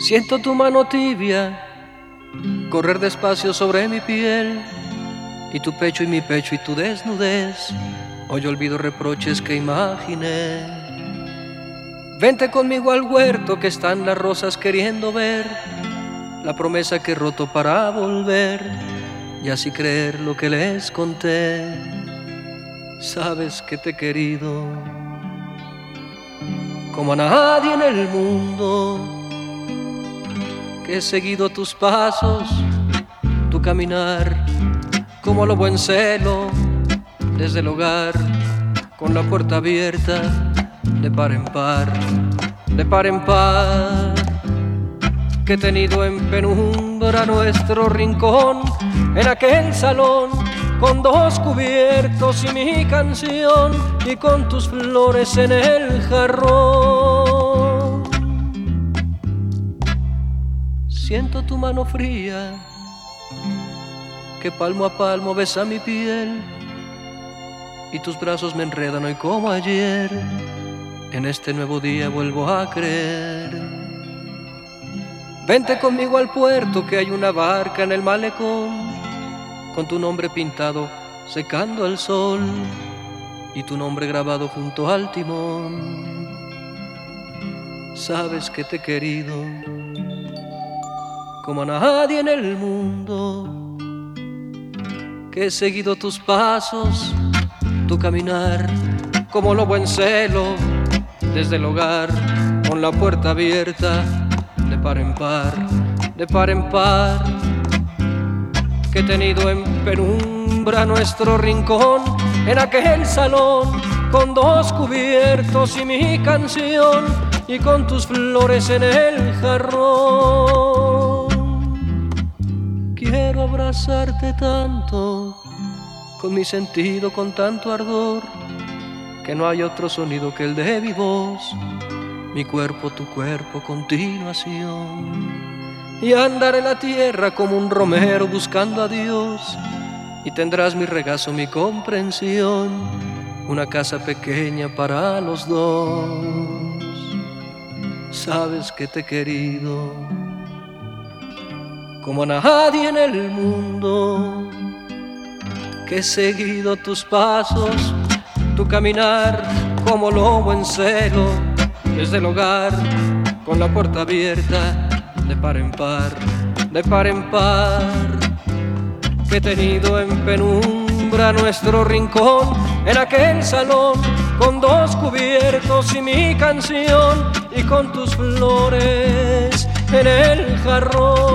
Siento tu mano tibia correr despacio sobre mi piel, y tu pecho y mi pecho y tu desnudez. Hoy olvido reproches que imaginé. Vente conmigo al huerto que están las rosas queriendo ver la promesa que he roto para volver y así creer lo que les conté. Sabes que te he querido como a nadie en el mundo, que he seguido tus pasos, tu caminar, como lobo en celo, desde el hogar, con la puerta abierta, de par en par, de par en par, que he tenido en penumbra nuestro rincón, en aquel salón, con dos cubiertos y mi canción, y con tus flores en el jarrón. Siento tu mano fría que palmo a palmo besa mi piel, y tus brazos me enredan hoy como ayer. En este nuevo día vuelvo a creer. Vente conmigo al puerto que hay una barca en el malecón, con tu nombre pintado secando al sol y tu nombre grabado junto al timón. Sabes que te he querido como a nadie en el mundo, que he seguido tus pasos, tu caminar, como lobo en celo, desde el hogar, con la puerta abierta, de par en par, de par en par, que he tenido en penumbra nuestro rincón, en aquel salón, con dos cubiertos y mi canción, y con tus flores en el jarrón. Quiero abrazarte tanto, con mi sentido con tanto ardor, que no hay otro sonido que el de mi voz, mi cuerpo, tu cuerpo, continuación. Y andaré en la tierra como un romero buscando a Dios, y tendrás mi regazo, mi comprensión, una casa pequeña para los dos. Sabes que te he querido como a nadie en el mundo, que he seguido tus pasos, tu caminar, como lobo en celo, desde el hogar, con la puerta abierta, de par en par, de par en par, que he tenido en penumbra nuestro rincón, en aquel salón, con dos cubiertos y mi canción, y con tus flores en el jarrón.